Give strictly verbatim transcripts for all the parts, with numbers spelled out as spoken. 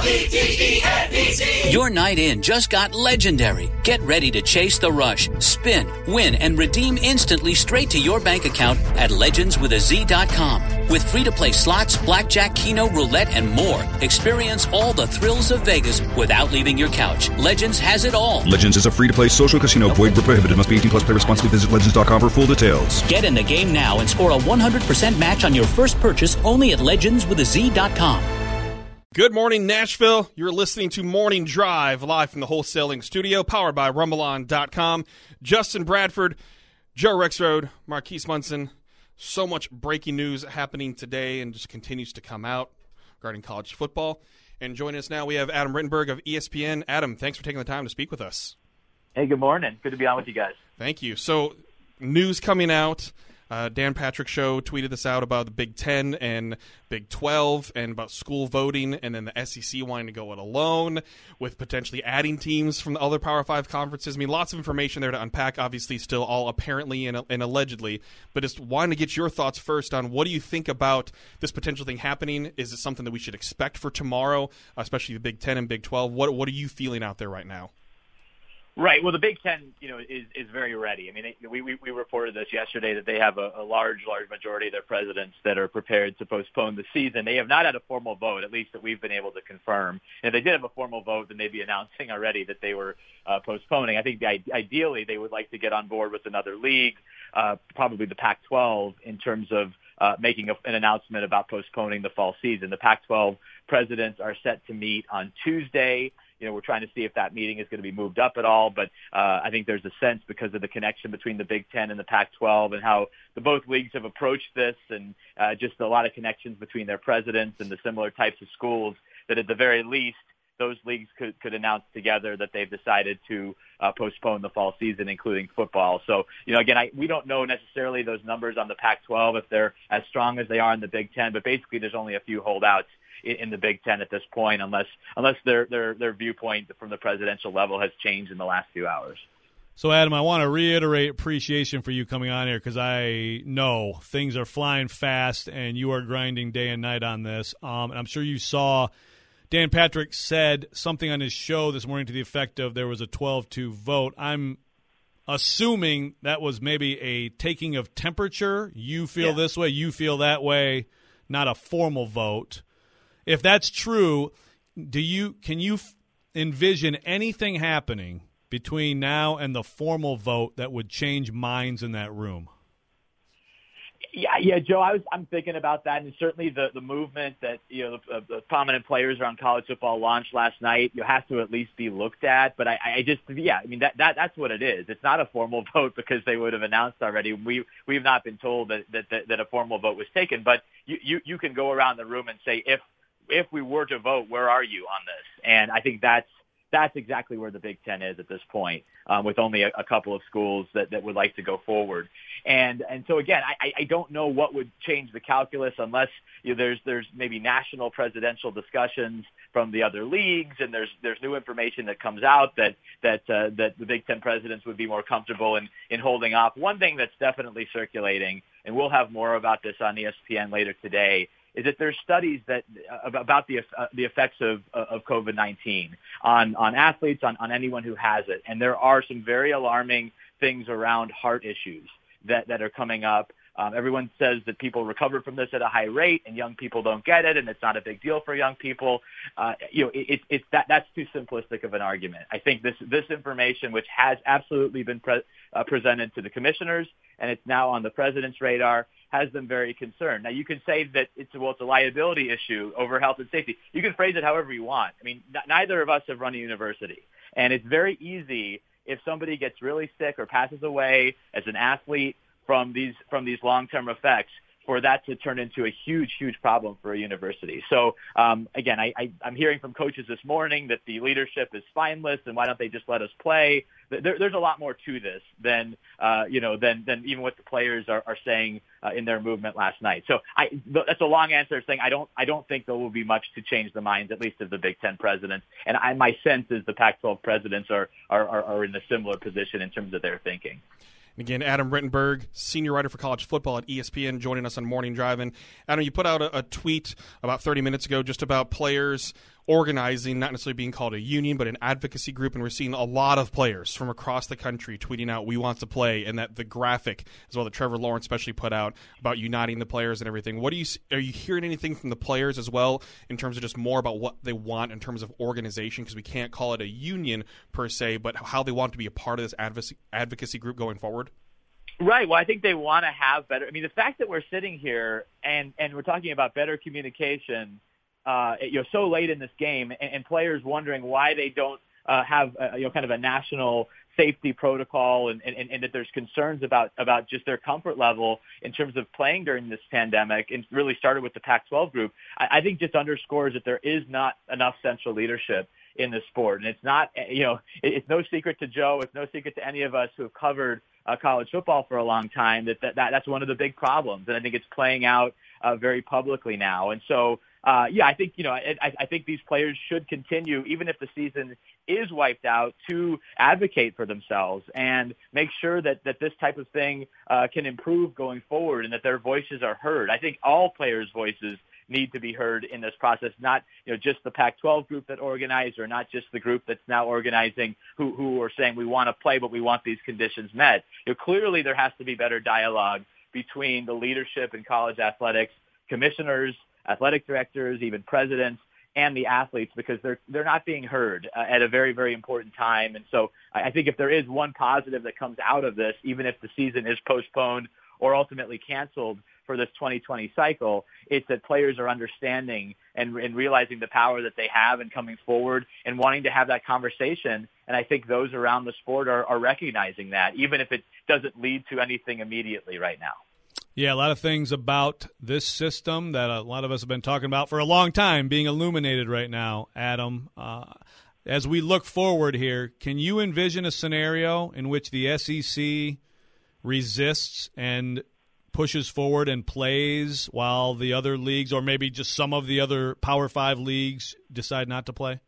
L E G E N E Z. Your night in just got legendary. Get ready to chase the rush, spin, win, and redeem instantly straight to your bank account at legends with a z dot com. With free-to-play slots, blackjack, keno, roulette, and more, experience all the thrills of Vegas without leaving your couch. Legends has it all. Legends is a free-to-play social casino. Void where prohibited. Must be eighteen plus. Play responsibly. Visit legends dot com for full details. Get in the game now and score a one hundred percent match on your first purchase only at legends with a z dot com. Good morning, Nashville. You're listening to Morning Drive live from the wholesaling studio, powered by rumble on dot com. Justin Bradford, Joe Rexrode, Marquise Munson. So much breaking news happening today and just continues to come out regarding college football. And joining us now, we have Adam Rittenberg of E S P N. Adam, thanks for taking the time to speak with us. Hey, good morning. Good to be on with you guys. Thank you. So, news coming out. Uh, Dan Patrick Show tweeted this out about the Big Ten and Big twelve and about school voting, and then the S E C wanting to go it alone with potentially adding teams from the other Power Five conferences. I mean, lots of information there to unpack, obviously still all apparently and, and allegedly, but just wanting to get your thoughts first on what do you think about this potential thing happening? Is it something that we should expect for tomorrow, especially the Big Ten and Big twelve? What, what are you feeling out there right now? Right. Well, the Big Ten, you know, is, is very ready. I mean, they, we, we we reported this yesterday that they have a, a large, large majority of their presidents that are prepared to postpone the season. They have not had a formal vote, at least that we've been able to confirm. And if they did have a formal vote, then they'd be announcing already that they were uh, postponing. I think the, ideally they would like to get on board with another league, uh, probably the Pac twelve, in terms of uh, making a, an announcement about postponing the fall season. The Pac twelve presidents are set to meet on Tuesday. You know, we're trying to see if that meeting is going to be moved up at all, but uh, I think there's a sense because of the connection between the Big Ten and the Pac twelve and how the both leagues have approached this and uh, just a lot of connections between their presidents and the similar types of schools that at the very least those leagues could, could announce together that they've decided to uh, postpone the fall season, including football. So, you know, again, I, we don't know necessarily those numbers on the Pac twelve if they're as strong as they are in the Big Ten, but basically there's only a few holdouts in the Big Ten at this point, unless unless their their their viewpoint from the presidential level has changed in the last few hours. So, Adam, I want to reiterate appreciation for you coming on here because I know things are flying fast and you are grinding day and night on this. Um, and I'm sure you saw Dan Patrick said something on his show this morning to the effect of there was a twelve two vote. I'm assuming that was maybe a taking of temperature. You feel yeah. this way, you feel that way, not a formal vote. If that's true, do you can you f- envision anything happening between now and the formal vote that would change minds in that room? Yeah, yeah, Joe, I was I'm thinking about that, and certainly the, the movement that you know the, the prominent players around college football launched last night. You have to at least be looked at, but I, I just yeah, I mean that, that that's what it is. It's not a formal vote because they would have announced already. We we've not been told that that, that, that a formal vote was taken, but you, you you can go around the room and say if. If we were to vote, where are you on this? And I think that's that's exactly where the Big Ten is at this point, um, with only a, a couple of schools that, that would like to go forward. And and so again, I, I don't know what would change the calculus unless you know, there's there's maybe national presidential discussions from the other leagues, and there's there's new information that comes out that that uh, that the Big Ten presidents would be more comfortable in in holding off. One thing that's definitely circulating, and we'll have more about this on E S P N later today, is that there's studies that uh, about the uh, the effects of of COVID nineteen on on athletes, on, on anyone who has it, and there are some very alarming things around heart issues that that are coming up. Um, everyone says that people recover from this at a high rate, and young people don't get it, and it's not a big deal for young people. Uh, you know, it, it, it's that that's too simplistic of an argument. I think this this information, which has absolutely been pre- uh, presented to the commissioners, and it's now on the president's radar, has them very concerned. Now, you can say that it's well, it's a liability issue over health and safety. You can phrase it however you want. I mean, n- neither of us have run a university, and it's very easy if somebody gets really sick or passes away as an athlete from these from these long-term effects, for that to turn into a huge, huge problem for a university. So, um, again, I, I, I'm hearing from coaches this morning that the leadership is spineless, and why don't they just let us play? There, there's a lot more to this than, uh, you know, than, than even what the players are, are saying uh, in their movement last night. So I, that's a long answer saying I don't, I don't think there will be much to change the minds, at least of the Big Ten presidents. And I, my sense is the Pac twelve presidents are, are, are, are in a similar position in terms of their thinking. Again, Adam Rittenberg, senior writer for college football at E S P N, joining us on Morning Drive. And Adam, you put out a, a tweet about thirty minutes ago just about players organizing, not necessarily being called a union, but an advocacy group, and we're seeing a lot of players from across the country tweeting out, "We want to play," and that the graphic as well that Trevor Lawrence especially put out about uniting the players and everything. What do you are you hearing anything from the players as well in terms of just more about what they want in terms of organization? Because we can't call it a union per se, but how they want to be a part of this advocacy advocacy group going forward. Right. Well, I think they want to have better. I mean, the fact that we're sitting here and, and we're talking about better communication, uh, you know, so late in this game, and, and players wondering why they don't uh, have, a, you know, kind of a national safety protocol, and, and, and that there's concerns about, about just their comfort level in terms of playing during this pandemic, and really started with the Pac twelve group. I, I think just underscores that there is not enough central leadership in the sport. And it's not, you know, it's no secret to Joe, it's no secret to any of us who have covered uh, college football for a long time that, that, that that's one of the big problems. And I think it's playing out uh, very publicly now. And so, uh, yeah, I think, you know, I, I think these players should continue, even if the season is wiped out, to advocate for themselves and make sure that, that this type of thing uh, can improve going forward and that their voices are heard. I think all players' voices need to be heard in this process, not, you know, just the Pac twelve group that organized, or not just the group that's now organizing who, who are saying we want to play, but we want these conditions met. You know, clearly there has to be better dialogue between the leadership in college athletics, commissioners, athletic directors, even presidents, and the athletes, because they're they're not being heard uh, at a very, very important time. And so I think if there is one positive that comes out of this, even if the season is postponed or ultimately canceled for this twenty twenty cycle, it's that players are understanding and, and realizing the power that they have and coming forward and wanting to have that conversation. And I think those around the sport are, are recognizing that, even if it doesn't lead to anything immediately right now. Yeah, a lot of things about this system that a lot of us have been talking about for a long time being illuminated right now, Adam. Uh, as we look forward here, can you envision a scenario in which the S E C resists and pushes forward and plays while the other leagues, or maybe just some of the other Power Five leagues, decide not to play?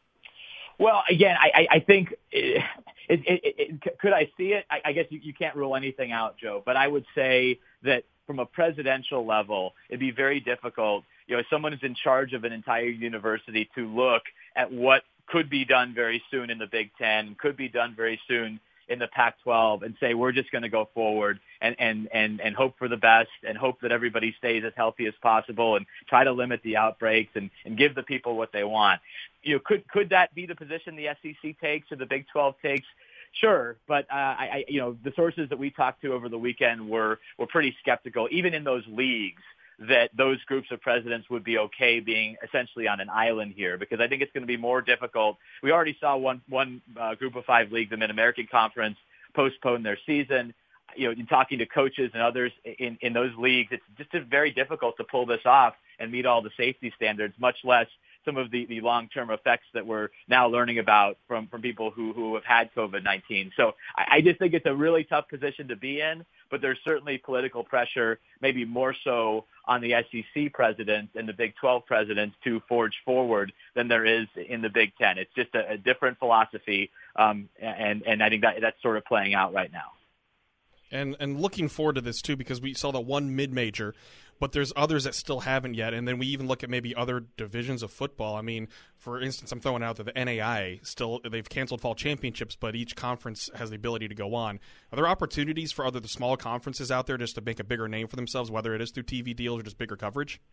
Well, again, I, I think it, it, it, it, could I see it? I, I guess you, you can't rule anything out, Joe. But I would say that from a presidential level, it'd be very difficult, you know, as someone who's in charge of an entire university, to look at what could be done very soon in the Big Ten, could be done very soon in the Pac twelve, and say we're just going to go forward and, and, and, and hope for the best and hope that everybody stays as healthy as possible and try to limit the outbreaks and, and give the people what they want. You know, could could that be the position the S E C takes or the Big twelve takes? Sure, but uh, I, I, you know, the sources that we talked to over the weekend were were pretty skeptical, even in those leagues, that those groups of presidents would be okay being essentially on an island here, because I think it's going to be more difficult. We already saw one one uh, group of five league, the Mid-American Conference, postpone their season. You know, in talking to coaches and others in, in those leagues, it's just very difficult to pull this off and meet all the safety standards, much less some of the, the long-term effects that we're now learning about from, from people who, who have had COVID nineteen. So I, I just think it's a really tough position to be in, but there's certainly political pressure, maybe more so on the S E C presidents and the Big twelve presidents to forge forward than there is in the Big Ten. It's just a, a different philosophy, um, and, and I think that that's sort of playing out right now. And and looking forward to this, too, because we saw the one mid-major, but there's others that still haven't yet. And then we even look at maybe other divisions of football. I mean, for instance, I'm throwing out that the N A I A still, they've canceled fall championships, but each conference has the ability to go on. Are there opportunities for other the smaller conferences out there just to make a bigger name for themselves, whether it is through T V deals or just bigger coverage?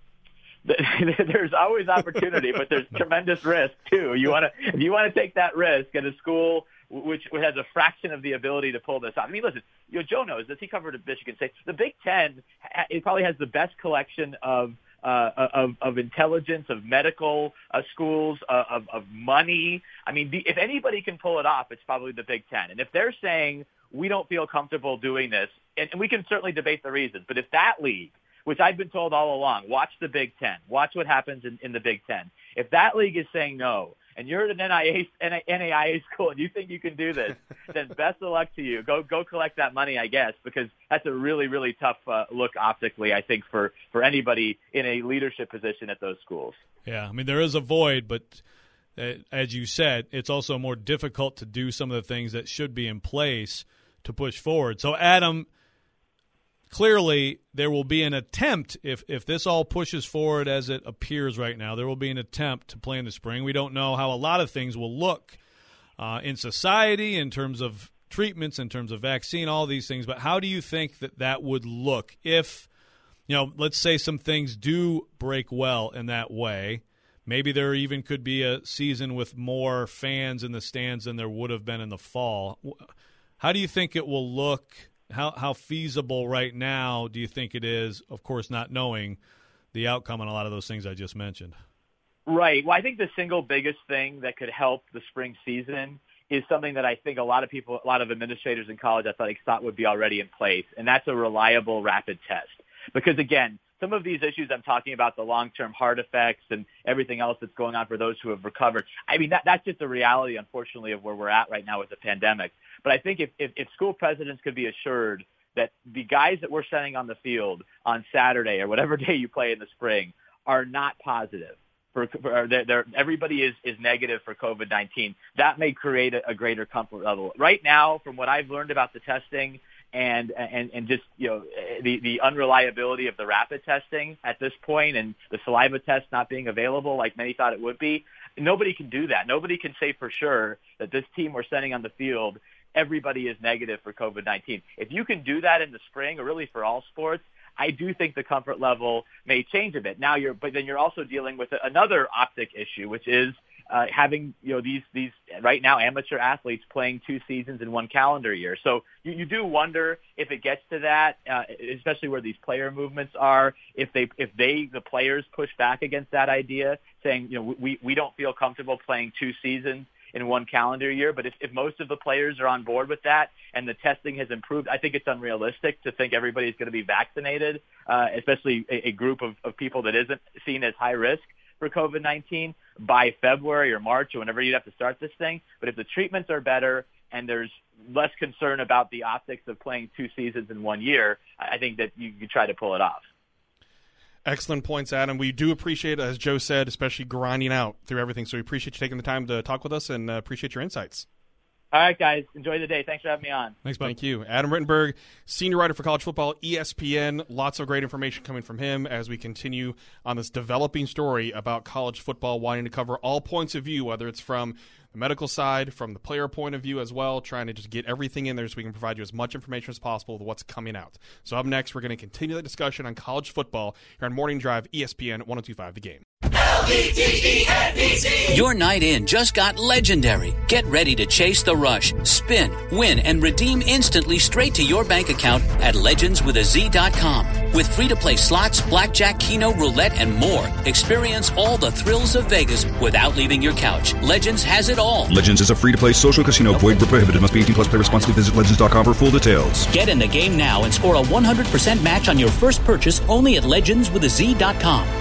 There's always opportunity, but there's tremendous risk, too. You want to, if you want to take that risk at a school which has a fraction of the ability to pull this off. I mean, listen, you know, Joe knows this. He covered at Michigan State. The Big Ten, it probably has the best collection of uh, of, of intelligence, of medical uh, schools, uh, of, of money. I mean, the, if anybody can pull it off, it's probably the Big Ten. And if they're saying we don't feel comfortable doing this, and, and we can certainly debate the reasons, but if that league, which I've been told all along, watch the Big Ten, watch what happens in, in the Big Ten. If that league is saying no, and you're at an N A I A school and you think you can do this, then best of luck to you. Go go collect that money, I guess, because that's a really, really tough uh, look optically, I think, for, for anybody in a leadership position at those schools. Yeah, I mean, there is a void, but uh, as you said, it's also more difficult to do some of the things that should be in place to push forward. So, Adam, clearly there will be an attempt, if, if this all pushes forward as it appears right now, there will be an attempt to play in the spring. We don't know how a lot of things will look uh, in society in terms of treatments, in terms of vaccine, all these things. But how do you think that that would look if, you know, let's say some things do break well in that way? Maybe there even could be a season with more fans in the stands than there would have been in the fall. How do you think it will look? How how feasible right now do you think it is, of course, not knowing the outcome on a lot of those things I just mentioned? Right. Well, I think the single biggest thing that could help the spring season is something that I think a lot of people, a lot of administrators in college athletics thought would be already in place, and that's a reliable rapid test. Because, again, some of these issues I'm talking about, the long-term heart effects and everything else that's going on for those who have recovered, I mean, that, that's just the reality, unfortunately, of where we're at right now with the pandemic. But I think if, if, if school presidents could be assured that the guys that we're sending on the field on Saturday or whatever day you play in the spring are not positive, for, for they're, they're, everybody is, is negative for COVID nineteen, that may create a, a greater comfort level. Right now, from what I've learned about the testing, And, and, and just, you know, the, the unreliability of the rapid testing at this point and the saliva test not being available like many thought it would be, nobody can do that. Nobody can say for sure that this team we're sending on the field, everybody is negative for COVID nineteen. If you can do that in the spring, or really for all sports, I do think the comfort level may change a bit. Now you're, but then you're also dealing with another optic issue, which is Uh, having, you know, these, these right now amateur athletes playing two seasons in one calendar year. So you, you do wonder if it gets to that, uh, especially where these player movements are, if they, if they, the players push back against that idea, saying, you know, we, we don't feel comfortable playing two seasons in one calendar year. But if, if most of the players are on board with that and the testing has improved, I think it's unrealistic to think everybody's going to be vaccinated, uh, especially a, a group of, of people that isn't seen as high risk for COVID nineteen by February or March or whenever you'd have to start this thing. But if the treatments are better and there's less concern about the optics of playing two seasons in one year, I think that you, you try to pull it off. Excellent points, Adam. We do appreciate, as Joe said, especially grinding out through everything. So we appreciate you taking the time to talk with us and uh, appreciate your insights. All right, guys. Enjoy the day. Thanks for having me on. Thanks, bud. Thank you. Adam Rittenberg, senior writer for college football, E S P N. Lots of great information coming from him as we continue on this developing story about college football, wanting to cover all points of view, whether it's from the medical side, from the player point of view as well, trying to just get everything in there so we can provide you as much information as possible with what's coming out. So up next, we're going to continue the discussion on college football here on Morning Drive, E S P N one oh two point five The Game. L B T E N B C. Your night in just got legendary. Get ready to chase the rush, spin, win, and redeem instantly straight to your bank account at legends with a z dot com. With free-to-play slots, blackjack, keno, roulette, and more, experience all the thrills of Vegas without leaving your couch. Legends has it all. Legends is a free-to-play social casino. Void where prohibited. Must be eighteen plus. Play responsibly. Visit legends dot com for full details. Get in the game now and score a one hundred percent match on your first purchase only at legends with a z dot com.